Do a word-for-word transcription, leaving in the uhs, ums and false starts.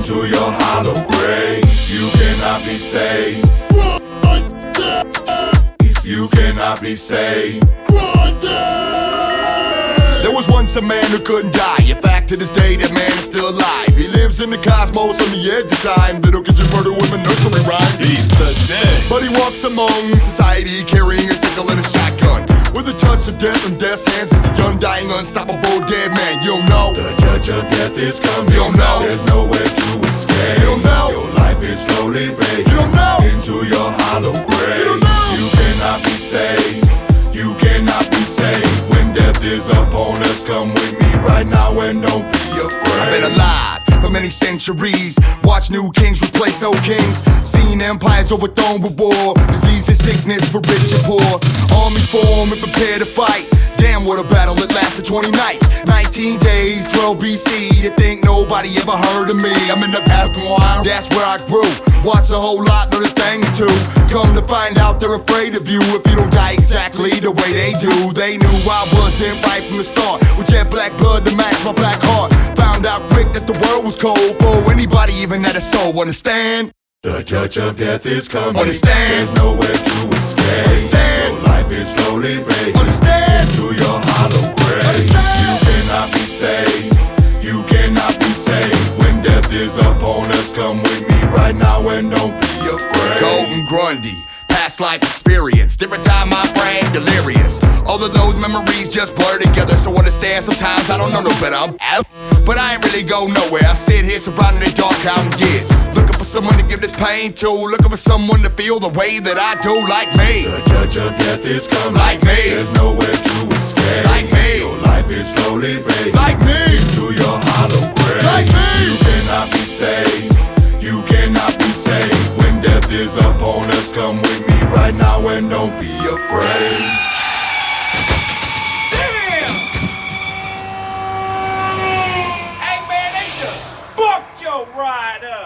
into your hollow grave. You cannot be saved. You cannot be saved. There was once a man who couldn't die. In fact, to this day, that man is still alive. He lives in the cosmos on the edge of time. Little kids you murder with a nursery rhyme. He's the dead. But he walks among society carrying a sickle and a shotgun. With a touch of death in death's hands, he's a undying, unstoppable dead man. You don't know the judge of death is coming. You don't know there's nowhere to escape. You don't know your life is slowly fading. You don't know into your hollow grave. You don't know you cannot be saved. You cannot be saved. When death is upon us, come with me right now and don't be afraid. I've been alive for many centuries. Watch new kings replace old kings. Seen empires overthrown with war, disease and sickness for rich and poor. Armies form and prepare to fight. Damn, what a battle, it lasted twenty nights, nineteen days, twelve B C. To think nobody ever heard of me. I'm in the background, that's where I grew. Watch a whole lot, know this thing or two. Come to find out they're afraid of you if you don't die exactly the way they do. They knew I wasn't right from the start, with jet black blood to match my black heart. Found out quick that the world was cold for anybody even that had a soul. Understand? The judge of death is coming. Understand? There's nowhere to escape. Understand? Your life is slowly fading. Understand? Into your hollow grave. Understand? You cannot be saved. You cannot be saved. When death is upon us, come with me right now and don't be afraid. Golden Grundy, past life experience, different time my frame, delirious. All of those memories just blur together, so understand sometimes I don't know no better. I'm out, but I ain't really go nowhere. I sit here surrounded in dark counting years, looking for someone to give this pain to, looking for someone to feel the way that I do, like me. The judge of death is coming, like me. There's nowhere to escape, like me. Your life is slowly fading, like me. Into your